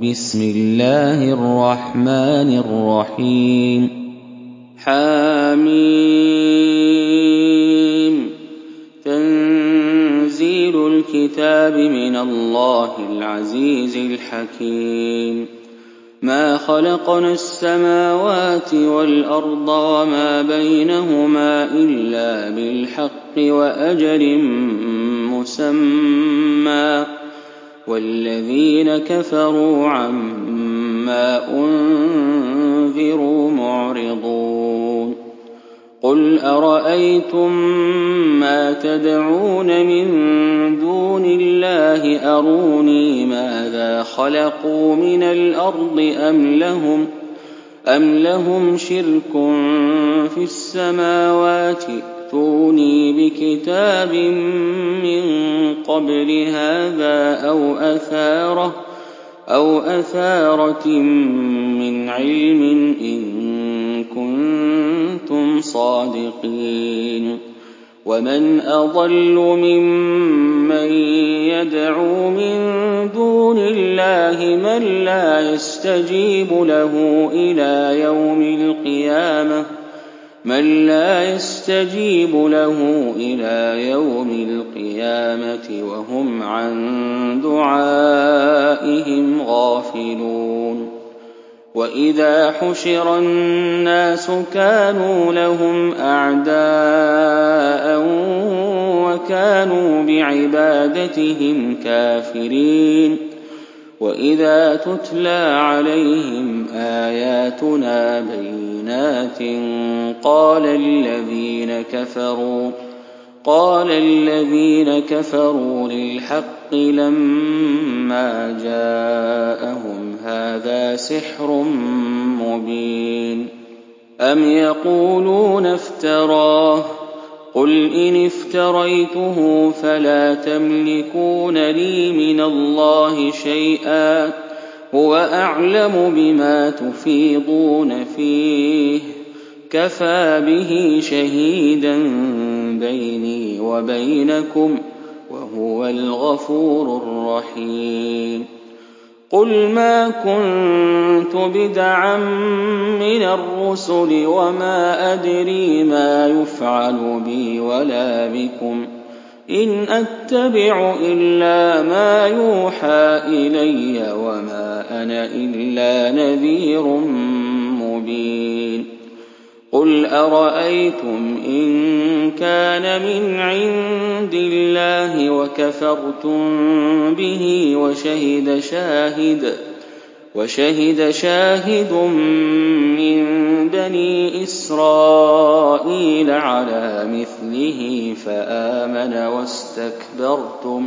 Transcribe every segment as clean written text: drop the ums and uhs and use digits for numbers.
بسم الله الرحمن الرحيم حم تنزيل الكتاب من الله العزيز الحكيم ما خلقنا السماوات والأرض وما بينهما إلا بالحق وأجل مسمى والذين كفروا عما أنذروا معرضون قل أرأيتم ما تدعون من دون الله أروني ماذا خلقوا من الأرض أم لهم شرك في السماوات ائتوني بكتاب من قبل هذا أو أثارة من علم إن كنتم صادقين ومن أضل ممن يدعو من دون الله من لا يستجيب له إلى يوم القيامة وهم عن دعائهم غافلون وإذا حشر الناس كانوا لهم أعداء وكانوا بعبادتهم كافرين وإذا تتلى عليهم آياتنا بينات قال الذين كفروا للحق لما جاءهم هذا سحر مبين أم يقولون افتراه قل إن افتريته فلا تملكون لي من الله شيئا هو أعلم بما تفيضون فيه كفى به شهيدا بيني وبينكم وهو الغفور الرحيم قل ما كنت بدعا من الرسل وما أدري ما يفعل بي ولا بكم إن أتبع إلا ما يوحى إلي وما أنا إلا نذير مبين قل أرأيتم إن كان من عند الله وكفرتم به وشهد شاهد من بني إسرائيل على مثله فآمن واستكبرتم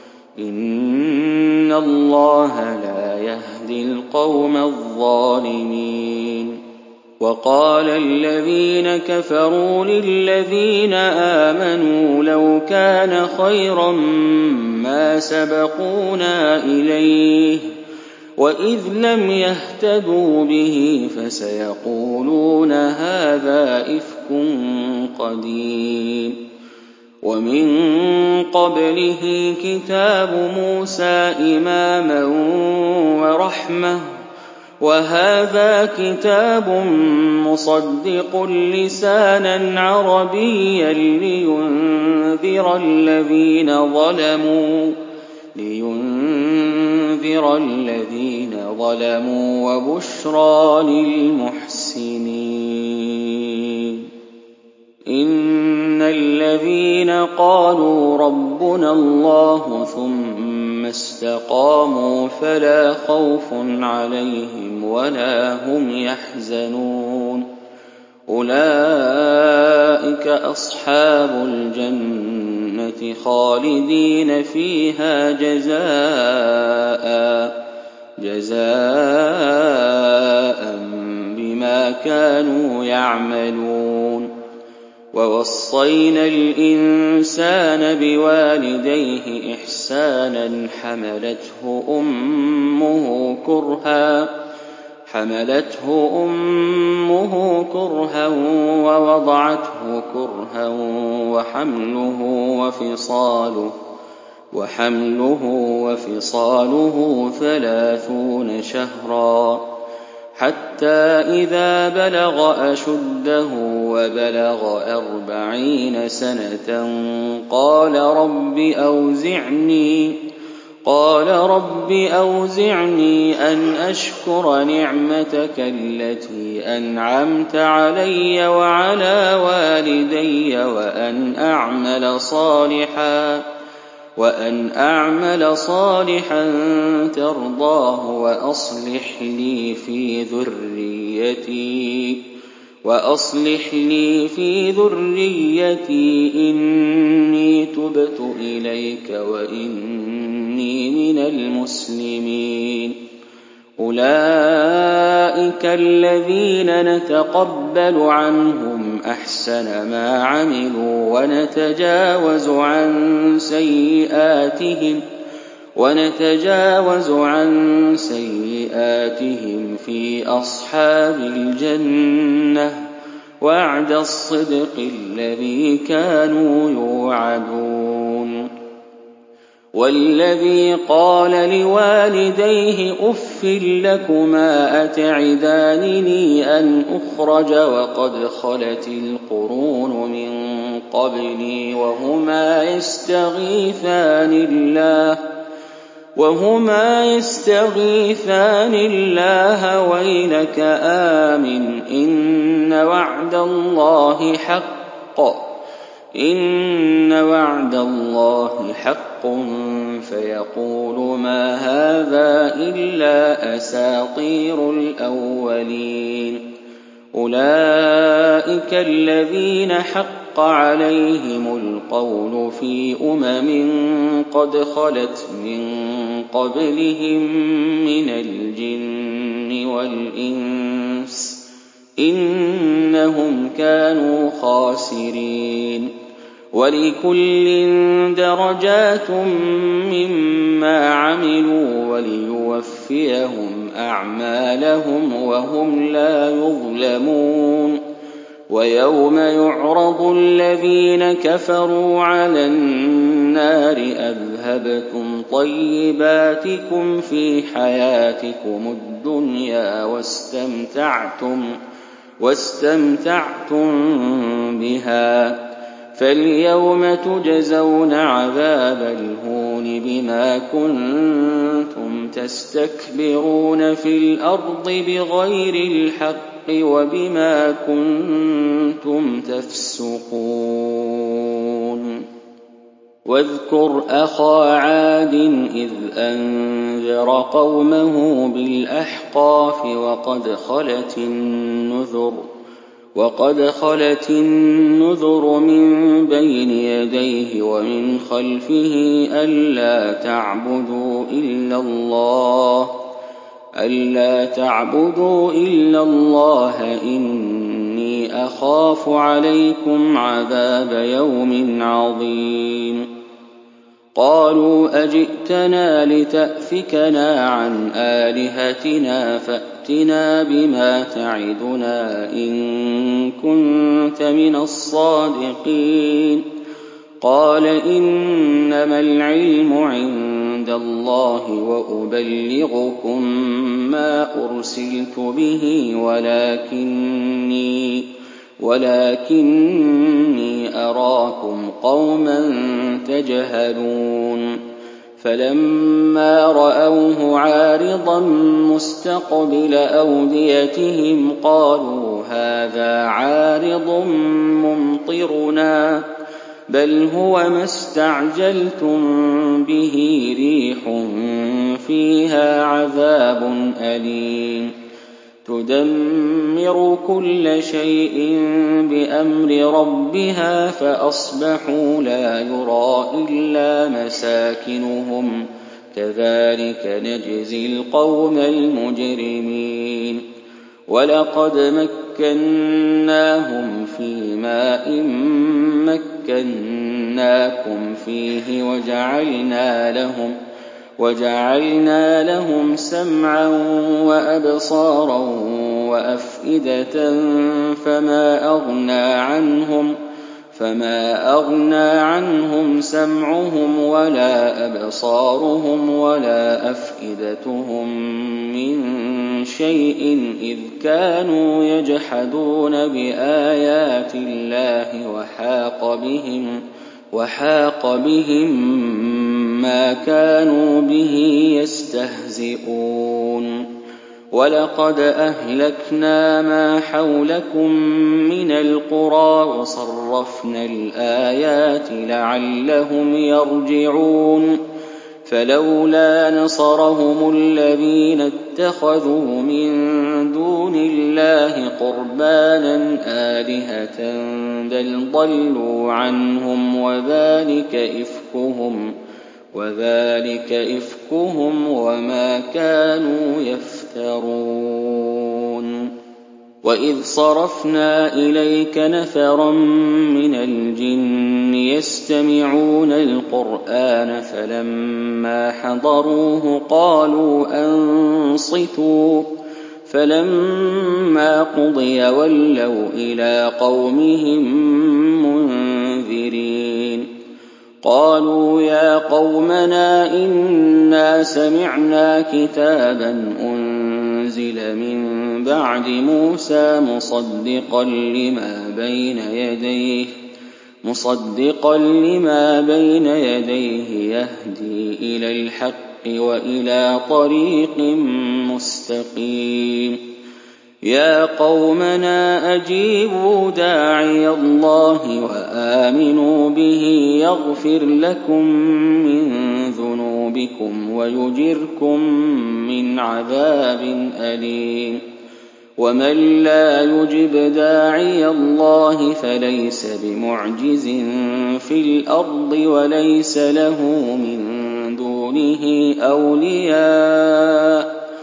إن الله لا يهدي القوم الظالمين وقال الذين كفروا للذين آمنوا لو كان خيرا ما سبقونا إليه وإذ لم يهتدوا به فسيقولون هذا إفك قديم ومن قبله كتاب موسى إماما ورحمة وهذا كتاب مصدق لسانا عربيا لينذر الذين ظلموا وبشرى للمحسنين إن الذين قالوا ربنا الله ثم استقاموا فلا خوف عليهم ولا هم يحزنون أولئك أصحاب الجنة خالدين فيها جزاء بما كانوا يعملون ووصينا الإنسان بوالديه إحسانا حملته أمه كرها ووضعته كرها وحمله وحمله وفصاله 30 شهرا حتى إذا بلغ أشده وبلغ 40 سنة قال رب أوزعني أن أشكر نعمتك التي أنعمت علي وعلى والدي وأن أعمل صالحا ترضاه وأصلح لي في ذريتي إني تبت إليك وإني من المسلمين. أولئك الذين نتقبل عنهم أحسن ما عملوا ونتجاوز عن سيئاتهم في أصحاب الجنة وعد الصدق الذي كانوا يوعدون. والذي قال لوالديه أف لكما أتعدانني أن أخرج وقد خلت القرون من قبلي وهما يستغيثان الله ويلك آمن إن وعد الله حق فيقول ما هذا إلا أساطير الأولين. أولئك الذين حق عليهم القول في قد خلت من قبلهم من الجن والإنس إنهم كانوا خاسرين. ولكل درجات مما عملوا وليوفيهم أعمالهم وهم لا يظلمون. ويوم يعرض الذين كفروا على النار أذهبتم طيباتكم في حياتكم الدنيا واستمتعتم بها فاليوم تجزون عذاب الهون بما كنتم تستكبرون في الأرض بغير الحق وبما كنتم تفسقون. واذكر أخا عاد إذ أنذر قومه بالأحقاف وقد خلت النذر من بين يديه ومن خلفه ألا تعبدوا إلا الله إني أخاف عليكم عذاب يوم عظيم. قالوا أجئتنا لتأفكنا عن آلهتنا فأتنا بما تعدنا إن كنت من الصادقين. قال إنما العلم عند الله وأبلغكم ما أرسلت به ولكني أراكم قوما تجهلون. فلما رأوه عارضا مستقبل أوديتهم قالوا هذا عارض ممطرنا بل هو ما استعجلتم به ريح فيها عذاب أليم تدمر كل شيء بأمر ربها فأصبحوا لا يرى إلا مساكنهم كذلك نجزي القوم المجرمين. ولقد مكناهم في ماء مكناكم فيه وجعلنا لهم سمعا وأبصارا وأفئدة فما أغنى عنهم سمعهم ولا أبصارهم ولا أفئدتهم من شيء إذ كانوا يجحدون بآيات الله وحاق بهم ما كانوا به يستهزئون ولقد أهلكنا ما حولكم من القرى وصرفنا الآيات لعلهم يرجعون فلولا نصرهم الذين اتخذوا من دون الله قربانا آلهة بل ضلوا عنهم وذلك إفكهم وما كانوا يفترون وإذ صرفنا إليك نفرا من الجن يستمعون القرآن فلما حضروه قالوا أنصتوا فلما قضي ولوا إلى قومهم منذرين قالوا يا قومنا إنا سمعنا كتابا أنزل من بعد موسى مصدقا لما بين يديه يهدي إلى الحق وإلى طريق مستقيم يا قومنا أجيبوا داعي الله وآمنوا به يغفر لكم من ذنوبكم ويجركم من عذاب أليم ومن لا يجب داعي الله فليس بمعجز في الأرض وليس له من دونه أولياء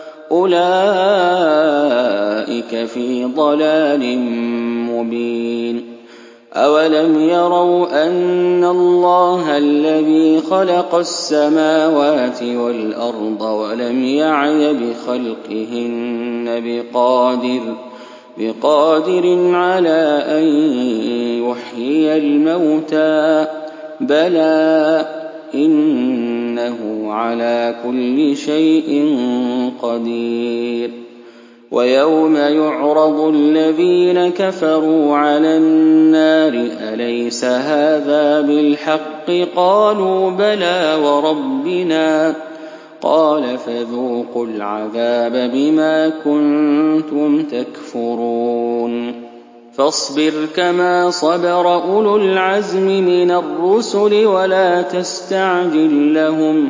أولئك في ضلال مبين أولم يروا أن الله الذي خلق السماوات والأرض ولم يعي بخلقهن بقادر على أن يحيي الموتى بلى إنه على كل شيء قدير ويوم يعرض الذين كفروا على النار أليس هذا بالحق قالوا بلى وربنا قال فذوقوا العذاب بما كنتم تكفرون فاصبر كما صبر أولو العزم من الرسل ولا تستعجل لهم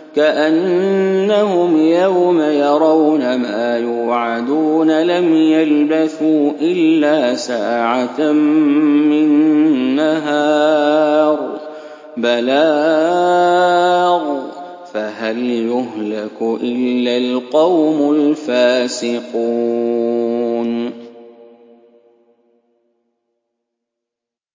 كأنهم يوم يرون ما يوعدون لم يلبثوا إلا ساعة من نهار بلاغ فهل يهلك إلا القوم الفاسقون